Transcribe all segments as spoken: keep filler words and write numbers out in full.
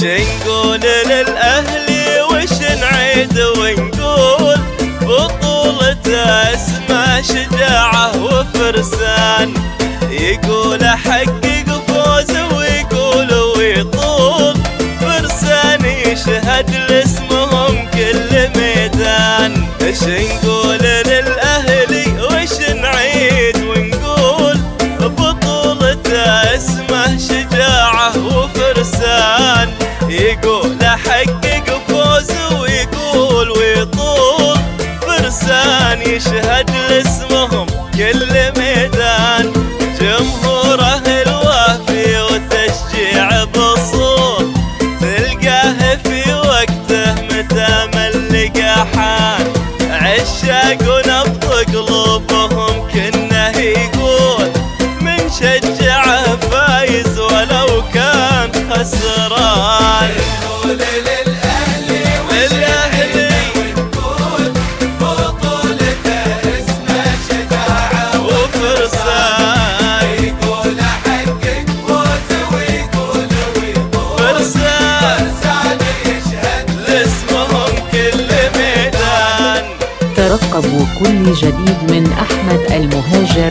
نقول للأهلي وش نعيد ونقول بطولته اسمه شجاعة وفرسان، يقول حقق فوز ويقول ويطول فرسان يشهد لاسمهم كل ميدان. ايش نقول للأهلي وش نعيد ونقول بطولته اسمه شجاعة وفرسان، يقول حقق فوز ويقول ويطول فرسان يشهد لاسمهم كل ميدان. جمهوره الوافي وتشجيع بصوت تلقاه في وقته متى ما لقى حان، عشاق ونبض قلوبهم كنه يقول من شجعه فايز ولو كان خسران. نقول للأهلي للأهلي ونقول بطولته اسمه شجاعة وفرسان، يقول حقق فوز ويقول ويطول فرسان فرسان يشهد لاسمهم كل ميدان. ترقبوا كل جديد من أحمد المهاجر.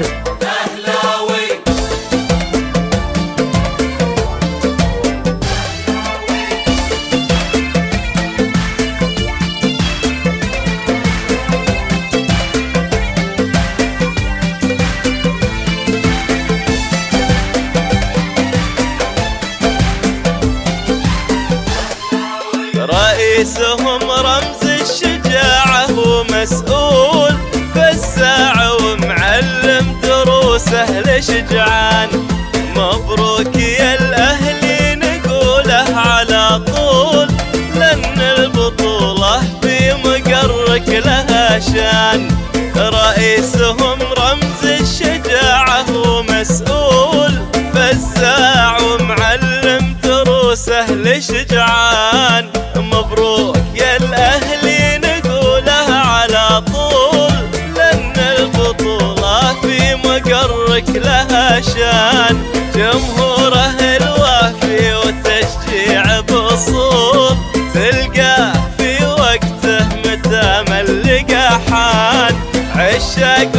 رئيسهم رمز الشجاعة ومسؤول فزاع ومعلم دروسه لشجعان. مبروك يا الأهلي نقوله على طول، لأن البطولة في مقرك لها شان. رئيسهم رمز الشجاعة ومسؤول فزاع ومعلم دروسه لشجعان. مبروك يا الأهلي نقولها على طول، لأن البطولة في مقرك لها شان. جمهوره الوافي وتشجيع بصوت تلقاه في وقته متى ما لقى حان، عشاق